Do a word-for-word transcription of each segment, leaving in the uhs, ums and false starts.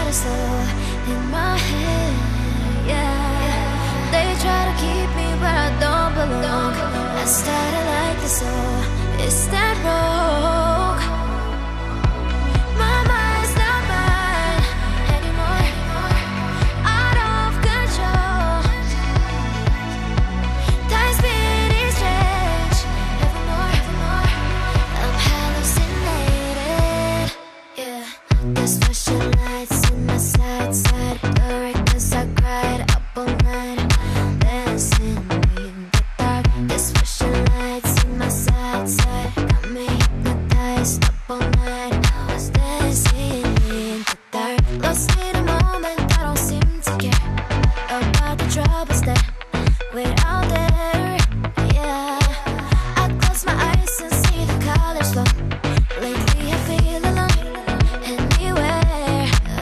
started slow in my head, yeah. They try to keep me where I don't belong. I started like this, so it's that rogue. My mind's not mine anymore, out of control. Time speeding strange, evermore, evermore. I'm hallucinated, yeah. There's flashing lights in my side, side blurry 'cause I cried up all night, dancing in the dark. There's flashing lights in my side, side got me hypnotized up all night. I was dancing in the dark, lost in a moment. I don't seem to care about the troubles that we're out there, yeah. I close my eyes and see the colors flow. Lately I feel alone anywhere.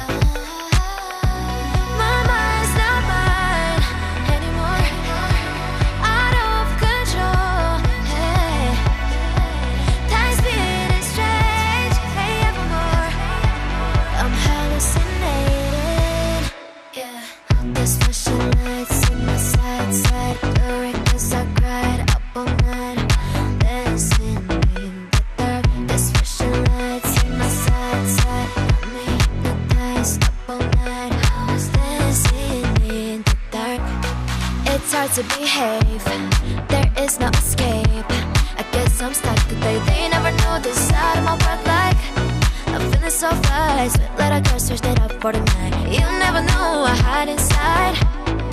My mind's not mine anymore, out of control, hey. Time speeding strange, hey, evermore. I'm hallucinating, yeah. There's flashing lights in my side, side blurry 'cause I cried up all night, dancing in the dark. There's flashing lights in my side, side got me hypnotized up all night. I was dancing in the dark. It's hard to behave, there is no escape. I guess I'm stuck today. They never know this side of my work like I'm feeling so fly, sweat let a girl search it up for the night. You never know what I hide inside.